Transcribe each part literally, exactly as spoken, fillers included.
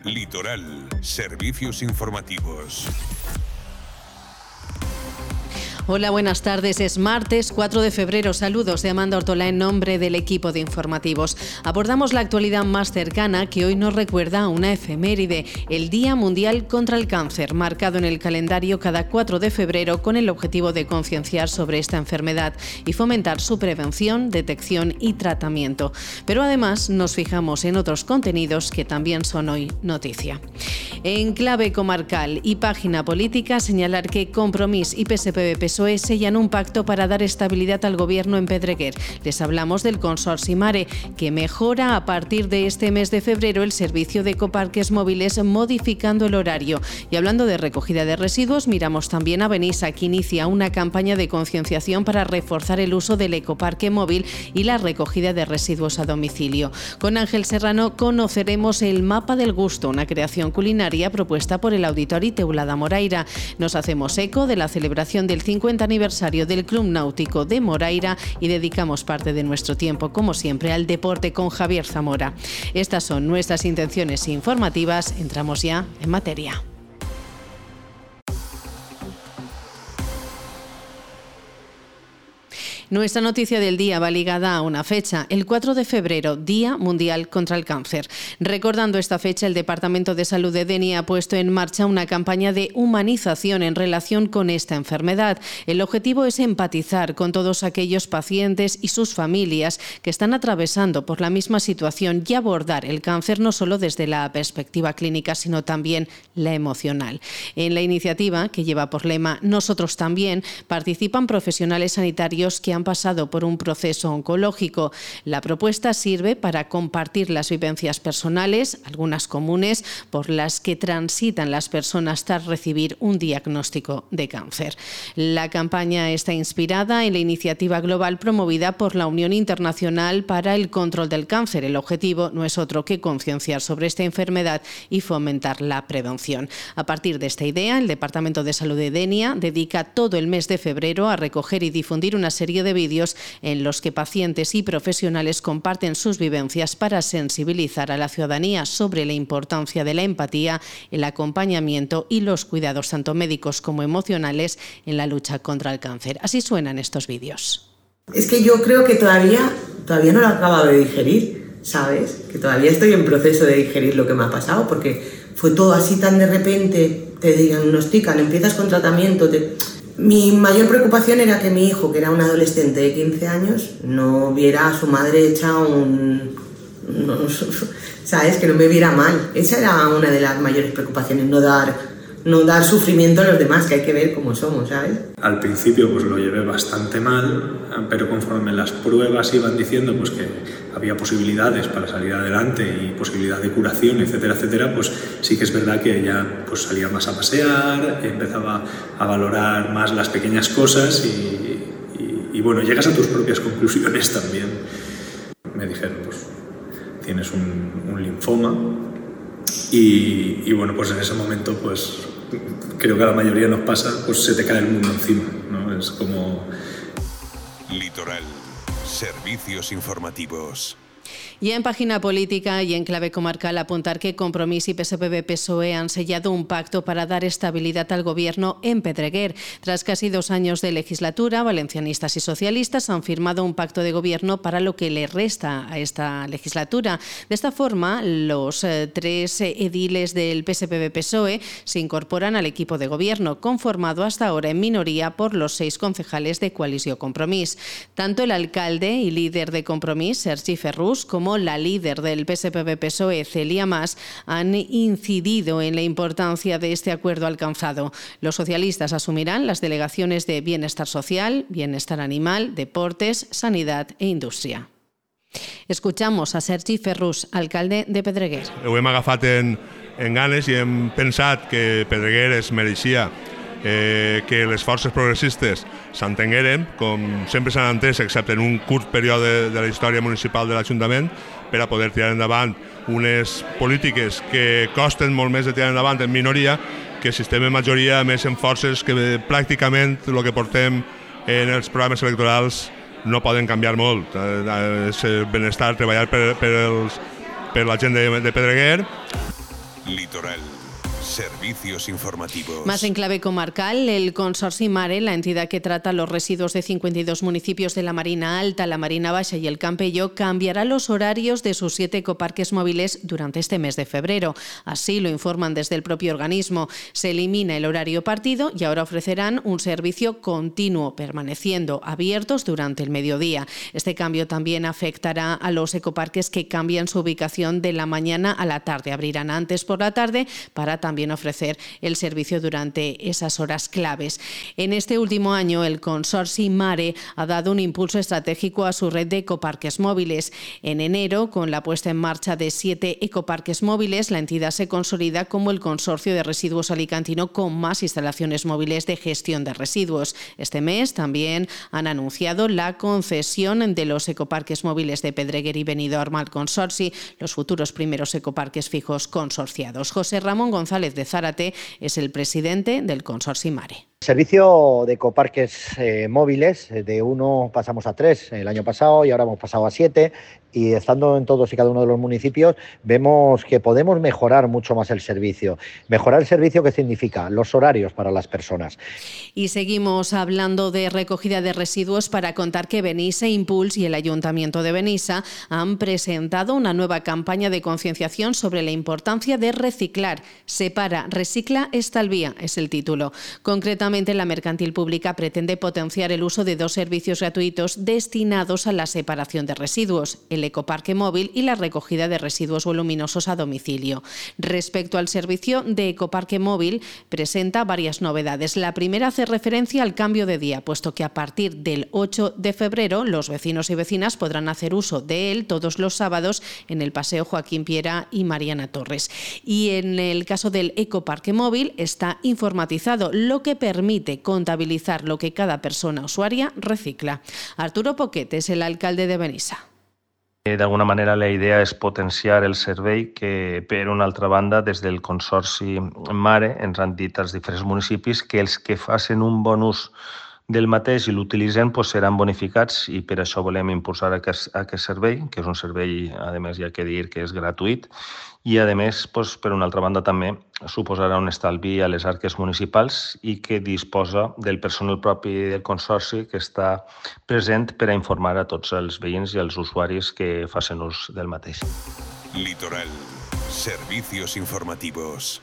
Litoral, servicios informativos. Hola, buenas tardes. Es martes cuatro de febrero. Saludos de Amanda Ortola en nombre del equipo de informativos. Abordamos la actualidad más cercana que hoy nos recuerda a una efeméride, el Día Mundial contra el Cáncer, marcado en el calendario cada cuatro de febrero con el objetivo de concienciar sobre esta enfermedad y fomentar su prevención, detección y tratamiento. Pero además nos fijamos en otros contenidos que también son hoy noticia. En clave comarcal y página política, señalar que Compromís y P S P B P S O E sellan un pacto para dar estabilidad al gobierno en Pedreguer. Les hablamos del Consorci Mare, que mejora a partir de este mes de febrero el servicio de ecoparques móviles modificando el horario. Y hablando de recogida de residuos, miramos también a Benissa, que inicia una campaña de concienciación para reforzar el uso del ecoparque móvil y la recogida de residuos a domicilio. Con Ángel Serrano conoceremos el Mapa del Gusto, una creación culinaria propuesta por el Auditori Teulada Moraira. Nos hacemos eco de la celebración del cincuenta aniversario del Club Náutico de Moraira y dedicamos parte de nuestro tiempo, como siempre, al deporte con Javier Zamora. Estas son nuestras intenciones informativas. Entramos ya en materia. Nuestra noticia del día va ligada a una fecha, el cuatro de febrero, Día Mundial contra el Cáncer. Recordando esta fecha, el Departamento de Salud de Denia ha puesto en marcha una campaña de humanización en relación con esta enfermedad. El objetivo es empatizar con todos aquellos pacientes y sus familias que están atravesando por la misma situación y abordar el cáncer no solo desde la perspectiva clínica, sino también la emocional. En la iniciativa, que lleva por lema Nosotros también, participan profesionales sanitarios que han pasado por un proceso oncológico. La propuesta sirve para compartir las vivencias personales, algunas comunes, por las que transitan las personas tras recibir un diagnóstico de cáncer. La campaña está inspirada en la iniciativa global promovida por la Unión Internacional para el Control del Cáncer. El objetivo no es otro que concienciar sobre esta enfermedad y fomentar la prevención. A partir de esta idea, el Departamento de Salud de Denia dedica todo el mes de febrero a recoger y difundir una serie de de vídeos en los que pacientes y profesionales comparten sus vivencias para sensibilizar a la ciudadanía sobre la importancia de la empatía, el acompañamiento y los cuidados tanto médicos como emocionales en la lucha contra el cáncer. Así suenan estos vídeos. Es que yo creo que todavía, todavía no lo acabo de digerir, ¿sabes? Que todavía estoy en proceso de digerir lo que me ha pasado, porque fue todo así tan de repente, te diagnostican, empiezas con tratamiento, te... Mi mayor preocupación era que mi hijo, que era un adolescente de quince años, no viera a su madre hecha un... No, ¿sabes? Que no me viera mal. Esa era una de las mayores preocupaciones, no dar, no dar sufrimiento a los demás, que hay que ver cómo somos, ¿sabes? Al principio pues lo llevé bastante mal, pero conforme las pruebas iban diciendo pues que había posibilidades para salir adelante y posibilidad de curación, etcétera, etcétera, pues sí que es verdad que ya pues salía más a pasear, empezaba a valorar más las pequeñas cosas y, y, y bueno, llegas a tus propias conclusiones también. Me dijeron, pues tienes un, un linfoma y, y bueno, pues en ese momento pues creo que a la mayoría nos pasa, pues se te cae el mundo encima, ¿no? Es como... Litoral, servicios informativos. Y en página política y en clave comarcal, apuntar que Compromís y P S P B P S O E han sellado un pacto para dar estabilidad al gobierno en Pedreguer. Tras casi dos años de legislatura, valencianistas y socialistas han firmado un pacto de gobierno para lo que le resta a esta legislatura. De esta forma, los eh, tres ediles del P S P B P S O E se incorporan al equipo de gobierno, conformado hasta ahora en minoría por los seis concejales de Coalició Compromís. Tanto el alcalde y líder de Compromís, Sergi Ferrús, como la líder del P S P B P S O E, Celia Mas, han incidido en la importancia de este acuerdo alcanzado. Los socialistas asumirán las delegaciones de Bienestar Social, Bienestar Animal, Deportes, Sanidad e Indústria. Escuchamos a Sergi Ferrús, alcalde de Pedreguer. Ho hem agafat en, en ganes i hem pensat que Pedreguer es mereixia eh, que les forces progressistes s'entengueren, com sempre s'han entès, excepte en un curt període de la història municipal de l'Ajuntament, per a poder tirar endavant unes polítiques que costen molt més de tirar endavant en minoria que si estem en majoria, més en forces que pràcticament el que portem en els programes electorals no poden canviar molt. És benestar, treballar per, per, els, per la gent de, de Pedreguer. Litoral. Servicios informativos. Más en clave comarcal, el Consorci Mare, la entidad que trata los residuos de cincuenta y dos municipios de la Marina Alta, la Marina Baixa y el Campello, cambiará los horarios de sus siete ecoparques móviles durante este mes de febrero. Así lo informan desde el propio organismo. Se elimina el horario partido y ahora ofrecerán un servicio continuo, permaneciendo abiertos durante el mediodía. Este cambio también afectará a los ecoparques que cambian su ubicación de la mañana a la tarde. Abrirán antes por la tarde para también ofrecer el servicio durante esas horas claves. En este último año, el Consorci Mare ha dado un impulso estratégico a su red de ecoparques móviles. En enero, con la puesta en marcha de siete ecoparques móviles, la entidad se consolida como el consorcio de residuos alicantino con más instalaciones móviles de gestión de residuos. Este mes también han anunciado la concesión de los ecoparques móviles de Pedreguer y Benidorm al Consorci, los futuros primeros ecoparques fijos consorciados. José Ramón González de Zárate es el presidente del Consorci Mare. Servicio de ecoparques eh, móviles, de uno pasamos a tres el año pasado y ahora hemos pasado a siete, y estando en todos y cada uno de los municipios vemos que podemos mejorar mucho más el servicio. Mejorar el servicio, ¿qué significa? Los horarios para las personas. Y seguimos hablando de recogida de residuos para contar que Benissa Impulse y el Ayuntamiento de Benissa han presentado una nueva campaña de concienciación sobre la importancia de reciclar. Separa, recicla, estalvía es el título. Concretamente, la Mercantil Pública pretende potenciar el uso de dos servicios gratuitos destinados a la separación de residuos, el ecoparque móvil y la recogida de residuos voluminosos a domicilio. Respecto al servicio de ecoparque móvil, presenta varias novedades. La primera hace referencia al cambio de día, puesto que a partir del ocho de febrero los vecinos y vecinas podrán hacer uso de él todos los sábados en el Paseo Joaquín Piera y Mariana Torres. Y en el caso del ecoparque móvil está informatizado, lo que permite permite contabilizar lo que cada persona usuaria recicla. Arturo Poquet és el alcalde de Benissa. D'alguna manera, la idea és potenciar el servei que, per una altra banda, des del Consorci Mare ens han dit als diferents municipis que els que facin un bon ús del mateix i l'utilitzen pues, seran bonificats, i per això volem impulsar aquest, aquest servei, que és un servei, a més, hi ha que dir que és gratuït, i a més, pues, per una altra banda, també suposarà un estalvi a les arques municipals i que disposa del personal propi del Consorci que està present per a informar a tots els veïns i els usuaris que facin ús del mateix. Litoral. Servicios informativos.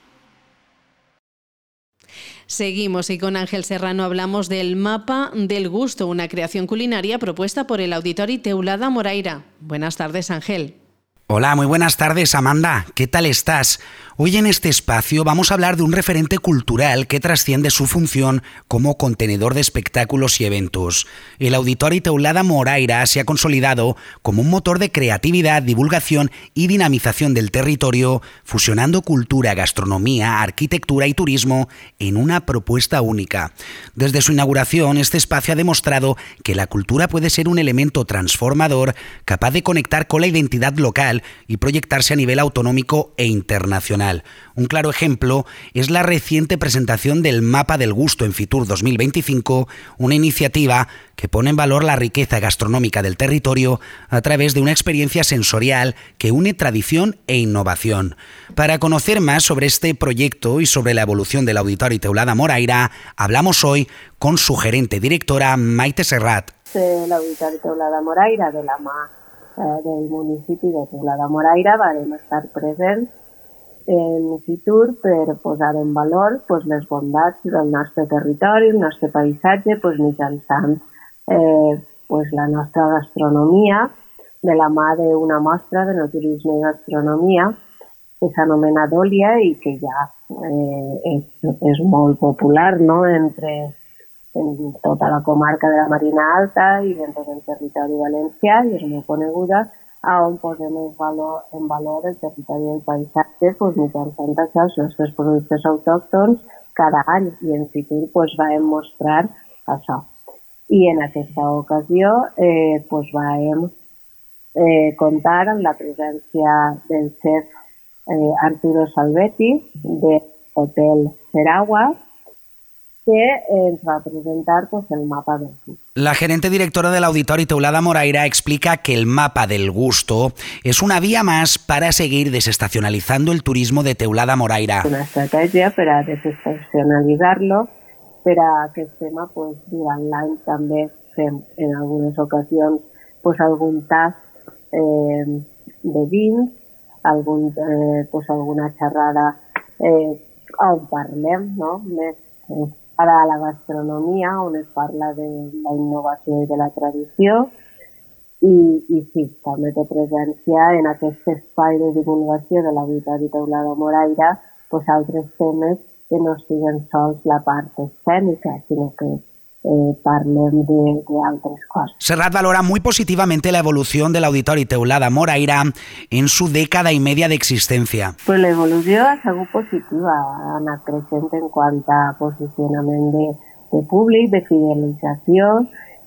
Seguimos y con Ángel Serrano hablamos del Mapa del Gusto, una creación culinaria propuesta por el Auditori Teulada Moraira. Buenas tardes, Ángel. Hola, muy buenas tardes, Amanda. ¿Qué tal estás? Hoy en este espacio vamos a hablar de un referente cultural que trasciende su función como contenedor de espectáculos y eventos. El Auditori Teulada Moraira se ha consolidado como un motor de creatividad, divulgación y dinamización del territorio, fusionando cultura, gastronomía, arquitectura y turismo en una propuesta única. Desde su inauguración, este espacio ha demostrado que la cultura puede ser un elemento transformador, capaz de conectar con la identidad local y proyectarse a nivel autonómico e internacional. Un claro ejemplo es la reciente presentación del Mapa del Gusto en Fitur dos mil veinticinco, una iniciativa que pone en valor la riqueza gastronómica del territorio a través de una experiencia sensorial que une tradición e innovación. Para conocer más sobre este proyecto y sobre la evolución del Auditori Teulada Moraira, hablamos hoy con su gerente directora, Maite Serrat. El Auditori Teulada Moraira, de la mà eh, del municipi de Teulada Moraira, vam estar presents en Fitur per posar en valor pues, les bondats del nostre territori, el nostre paisatge, pues, mitjançant eh, pues, la nostra gastronomia, de la mà d'una mostra de naturisme i gastronomia que s'anomena Dòlia i que ja eh, és, és molt popular, no?, entre en tota la comarca de la Marina Alta i en tot el territori valencià, i és molt coneguda, on posem en valor, en valor el territori del paisatge pues, mitjançant això, els nostres productes autòctons cada any, i en Fitur pues, vam mostrar això. I en aquesta ocasió eh, pues, vam eh, comptar amb la presència del xef eh, Arturo Salvetti de Hotel Seragua, que ens va presentar pues, el mapa del gusto. La gerente directora del Auditori Teulada Moraira explica que el mapa del gusto es una vía más para seguir desestacionalizando el turismo de Teulada Moraira. Una estratègia per a desestacionalitzar-lo, per a que el tema pues, durant l'any també fem en algunes ocasions pues, algun tast eh, de vins, algun, eh, pues, alguna xerrada eh, on parlem no? més eh, ara a la gastronomia, on es parla de la innovació i de la tradició, i, i sí, també té presència en aquest espai de divulgació de l'Auditori Teulada Moraira pues, altres temes que no siguen sols la part escènica, sinó que Eh, parlem de, de altres cosas. Serrat valora muy positivamente la evolución del Auditori Teulada Moraira en su década y media de existencia. Pues l'evolució ha sigut positiva, ha anat creixent en quant a posicionament de, de públic, de fidelització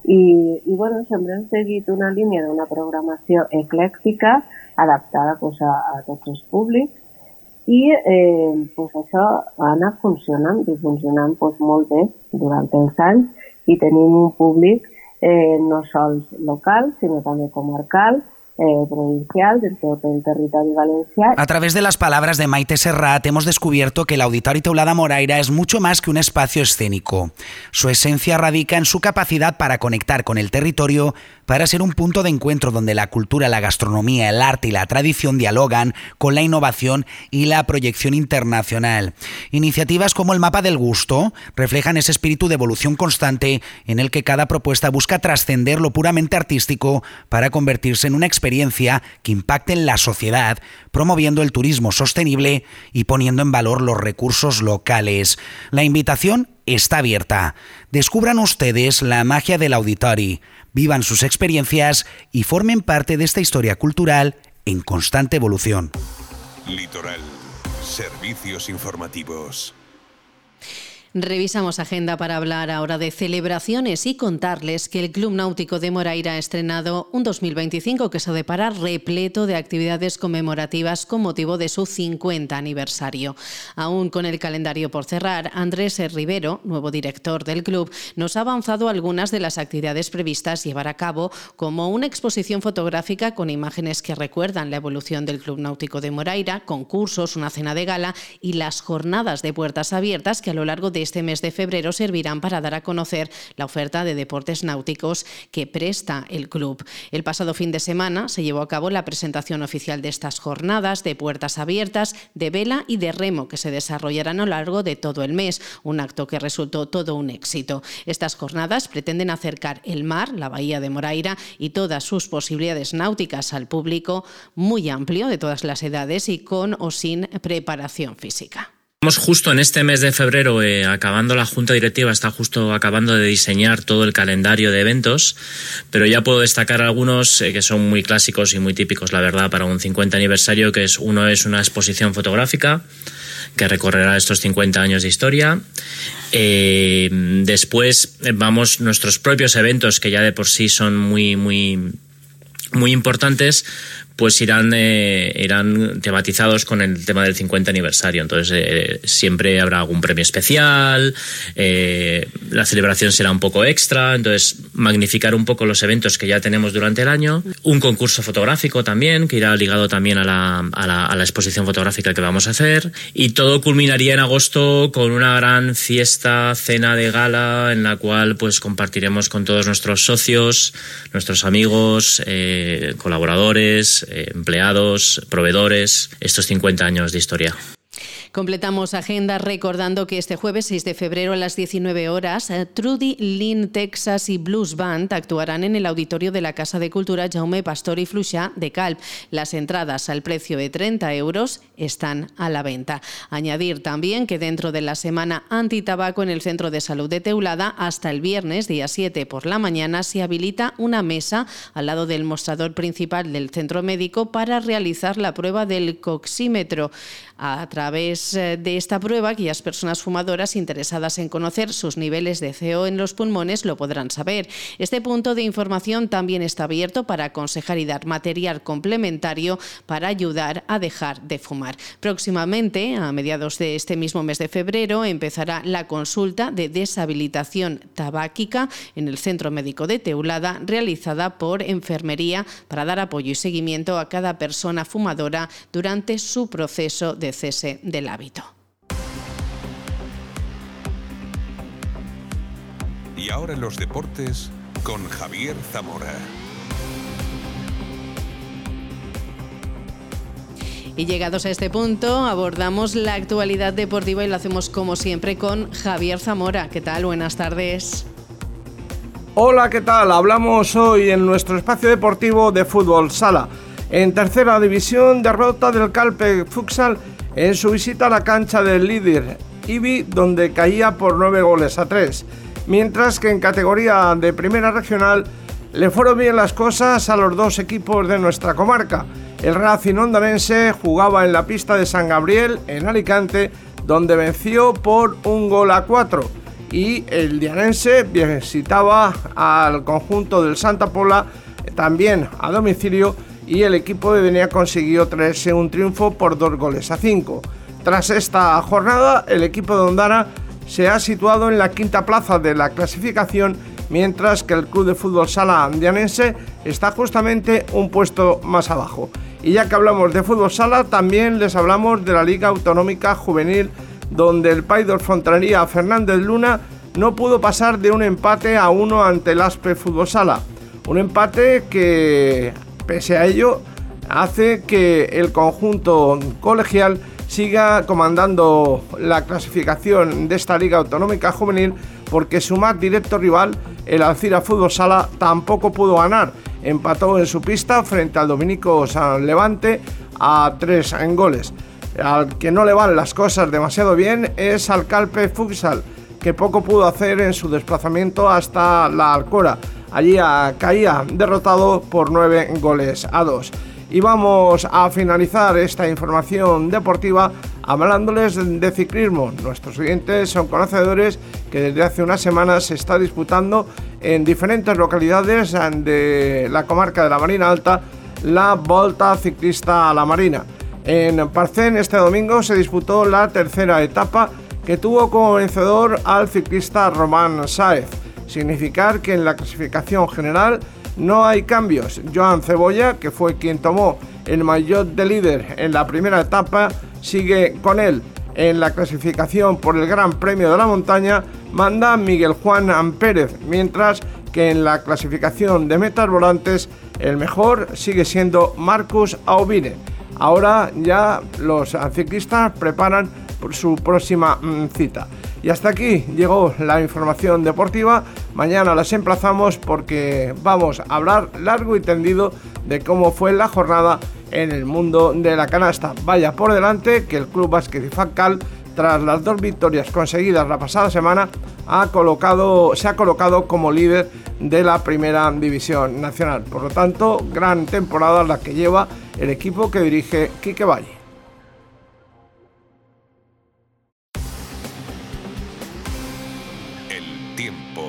i, i bueno, sempre hem seguit una línia d'una programació eclèctica adaptada pues, a, a tots els públics i eh, pues, això ha anat funcionant i funcionant pues, molt bé durant els anys i tenim un públic eh, no sols local, sinó també comarcal, eh, provincial, de todo el territorio valenciano. A través de las palabras de Maite Serrat hemos descubierto que el Auditori Teulada Moraira es mucho más que un espacio escénico. Su esencia radica en su capacidad para conectar con el territorio, para ser un punto de encuentro donde la cultura, la gastronomía, el arte y la tradición dialogan con la innovación y la proyección internacional. Iniciativas como el Mapa del Gusto reflejan ese espíritu de evolución constante en el que cada propuesta busca trascender lo puramente artístico para convertirse en una experiencia que impacte en la sociedad, promoviendo el turismo sostenible y poniendo en valor los recursos locales. La invitación está abierta. Descubran ustedes la magia del Auditori, vivan sus experiencias y formen parte de esta historia cultural en constante evolución. Litoral. Servicios informativos. Revisamos agenda para hablar ahora de celebraciones y contarles que el Club Náutico de Moraira ha estrenado un dos mil veinticinco que se depara repleto de actividades conmemorativas con motivo de su cincuenta aniversario. Aún con el calendario por cerrar, Andrés Rivero, nuevo director del club, nos ha avanzado algunas de las actividades previstas llevar a cabo, como una exposición fotográfica con imágenes que recuerdan la evolución del Club Náutico de Moraira, concursos, una cena de gala y las jornadas de puertas abiertas que a lo largo de este mes de febrero servirán para dar a conocer la oferta de deportes náuticos que presta el club. El pasado fin de semana se llevó a cabo la presentación oficial de estas jornadas de puertas abiertas, de vela y de remo que se desarrollarán a lo largo de todo el mes, un acto que resultó todo un éxito. Estas jornadas pretenden acercar el mar, la bahía de Moraira y todas sus posibilidades náuticas al público muy amplio de todas las edades y con o sin preparación física. Estamos justo en este mes de febrero, eh, acabando la Junta Directiva, está justo acabando de diseñar todo el calendario de eventos, pero ya puedo destacar algunos eh, que son muy clásicos y muy típicos, la verdad, para un cincuenta aniversario, que es uno es una exposición fotográfica que recorrerá estos cincuenta años de historia. Eh, después eh, vamos nuestros propios eventos, que ya de por sí son muy, muy, muy importantes, pues irán, eh, irán tematizados con el tema del cincuenta aniversario. Entonces eh, siempre habrá algún premio especial, eh, la celebración será un poco extra, entonces magnificar un poco los eventos que ya tenemos durante el año. Un concurso fotográfico también, que irá ligado también a la, a la, a la exposición fotográfica que vamos a hacer. Y todo culminaría en agosto con una gran fiesta, cena de gala, en la cual pues compartiremos con todos nuestros socios, nuestros amigos, eh, colaboradores, empleados, proveedores, estos cincuenta años de historia. Completamos agenda recordando que este jueves seis de febrero a las diecinueve horas Trudy Lynn Texas y Blues Band actuarán en el auditorio de la Casa de Cultura Jaume Pastor y Fluixà de Calp. Las entradas al precio de treinta euros están a la venta. Añadir también que dentro de la semana antitabaco en el Centro de Salud de Teulada, hasta el viernes, día siete por la mañana, se habilita una mesa al lado del mostrador principal del centro médico para realizar la prueba del coxímetro a través través de esta prueba, aquellas personas fumadoras interesadas en conocer sus niveles de C O en los pulmones lo podrán saber. Este punto de información también está abierto para aconsejar y dar material complementario para ayudar a dejar de fumar. Próximamente, a mediados de este mismo mes de febrero, empezará la consulta de deshabilitación tabáquica en el Centro Médico de Teulada, realizada por Enfermería para dar apoyo y seguimiento a cada persona fumadora durante su proceso de cese del hábito. Y ahora en los deportes con Javier Zamora. Y llegados a este punto, abordamos la actualidad deportiva y lo hacemos como siempre con Javier Zamora. ¿Qué tal? Buenas tardes. Hola, ¿qué tal? Hablamos hoy en nuestro espacio deportivo de fútbol sala. En tercera división, derrota del Calpe Futsal en su visita a la cancha del líder Ibi, donde caía por nueve goles a tres. Mientras que en categoría de primera regional le fueron bien las cosas a los dos equipos de nuestra comarca. El Racing Ondanense jugaba en la pista de San Gabriel, en Alicante, donde venció por un gol a cuatro. Y el Dianense visitaba al conjunto del Santa Pola, también a domicilio, y el equipo de Denia consiguió traerse un triunfo por dos goles a cinco. Tras esta jornada, el equipo de Ondara se ha situado en la quinta plaza de la clasificación, mientras que el Club de Fútbol Sala Dianense está justamente un puesto más abajo. Y ya que hablamos de fútbol sala, también les hablamos de la Liga Autonómica Juvenil, donde el Paidor Fontanería Fernández Luna no pudo pasar de un empate a uno ante el Aspe Fútbol Sala. Un empate que, pese a ello, hace que el conjunto colegial siga comandando la clasificación de esta Liga Autonómica Juvenil, porque su más directo rival, el Alcira Fútbol Sala, tampoco pudo ganar. Empató en su pista frente al Dominico San Levante a tres en goles. Al que no le van las cosas demasiado bien es al Calpe Futsal, que poco pudo hacer en su desplazamiento hasta la Alcora. Allí caía derrotado por nueve goles a dos. Y vamos a finalizar esta información deportiva hablándoles de ciclismo. Nuestros oyentes son conocedores que desde hace unas semanas se está disputando en diferentes localidades de la comarca de la Marina Alta la Volta Ciclista a la Marina. En Parcén este domingo se disputó la tercera etapa, que tuvo como vencedor al ciclista Román Sáez. Significar que en la clasificación general no hay cambios. Joan Cebolla, que fue quien tomó el maillot de líder en la primera etapa, sigue con él. En la clasificación por el Gran Premio de la Montaña manda Miguel Juan Pérez, mientras que en la clasificación de metas volantes el mejor sigue siendo Marcus Aubine. Ahora ya los ciclistas preparan su próxima cita. Y hasta aquí llegó la información deportiva. Mañana las emplazamos porque vamos a hablar largo y tendido de cómo fue la jornada en el mundo de la canasta. Vaya por delante que el Club Básquet Ifaccal, tras las dos victorias conseguidas la pasada semana, ha colocado, se ha colocado como líder de la primera división nacional. Por lo tanto, gran temporada la que lleva el equipo que dirige Quique Valle. El tiempo.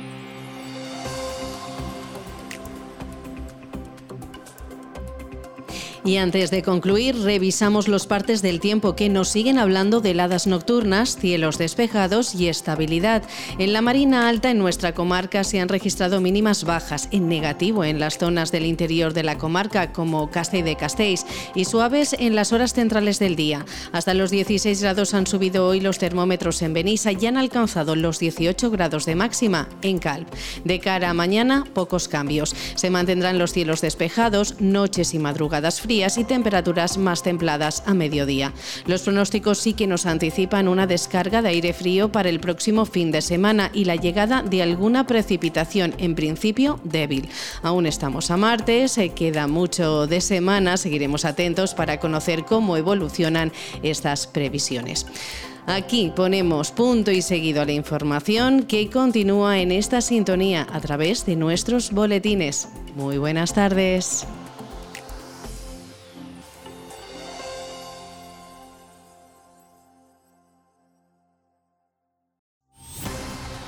Y antes de concluir, revisamos los partes del tiempo que nos siguen hablando de heladas nocturnas, cielos despejados y estabilidad. En la Marina Alta, en nuestra comarca, se han registrado mínimas bajas, en negativo en las zonas del interior de la comarca, como Castell de Castells, y suaves en las horas centrales del día. Hasta los dieciséis grados han subido hoy los termómetros en Benissa y han alcanzado los dieciocho grados de máxima en Calp. De cara a mañana, pocos cambios. Se mantendrán los cielos despejados, noches y madrugadas frías y temperaturas más templadas a mediodía. Los pronósticos sí que nos anticipan una descarga de aire frío para el próximo fin de semana y la llegada de alguna precipitación, en principio débil. Aún estamos a martes, se queda mucho de semana, seguiremos atentos para conocer cómo evolucionan estas previsiones. Aquí ponemos punto y seguido a la información que continúa en esta sintonía a través de nuestros boletines. Muy buenas tardes.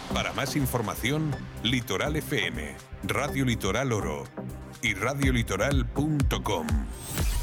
Para más información, Litoral F M, Radio Litoral Oro y radio litoral punto com.